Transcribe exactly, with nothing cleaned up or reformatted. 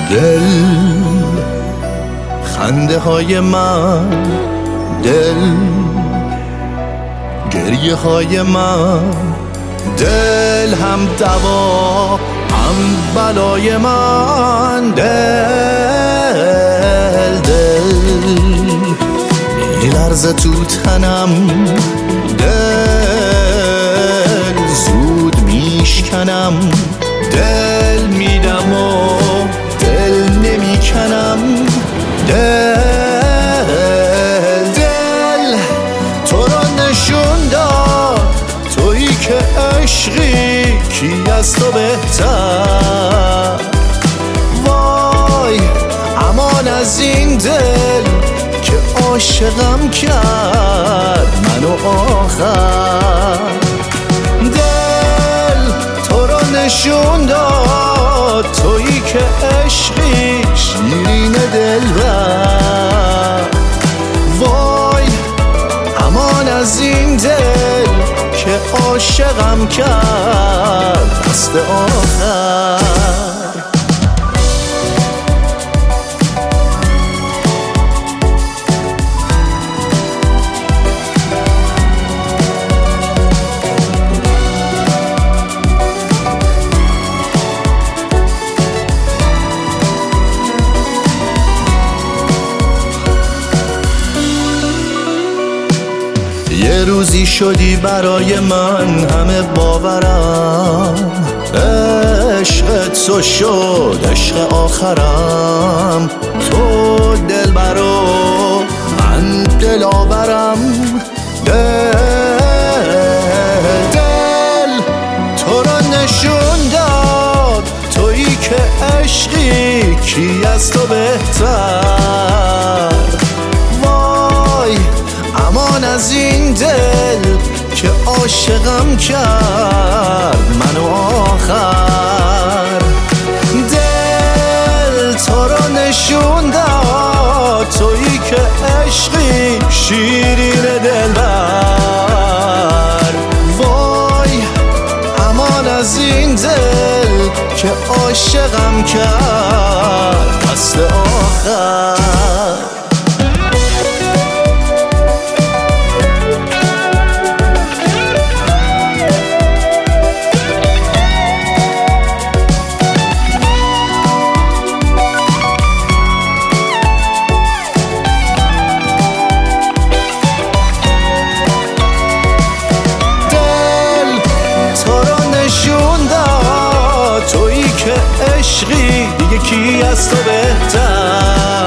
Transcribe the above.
دل خنده های من، دل گریه های من، دل هم دوا هم بلای من، دل دل میلرزه تو تنم، دل زود میشکنم، دل میدم و دل نمیکنم، دل دل تو را نشون داد تویی که عشقی، کی از تو بهتر؟ وای امان از این دل که عاشقم کرد منو آخر، دل تو را نشون داد تویی که عشقی، شیرین دلبر. وای امان از این دل که عاشقم کرد دست آخر. یه روزی شدی برای من همه باورم، عشقت تو شد عشق آخرم، تو دل برو من دلاورم، دل دل تو را نشون داد تویی که عشقی، کی از تو بهتر؟ وای امان از این دل که عاشقم کرد منو آخر، دل تو را نشون داد تویی که عشقی، شیرین دلبر. وای امان از این دل که عاشقم کرد دست آخر. تویی که عشقی، دیگه کی از تو بهتر؟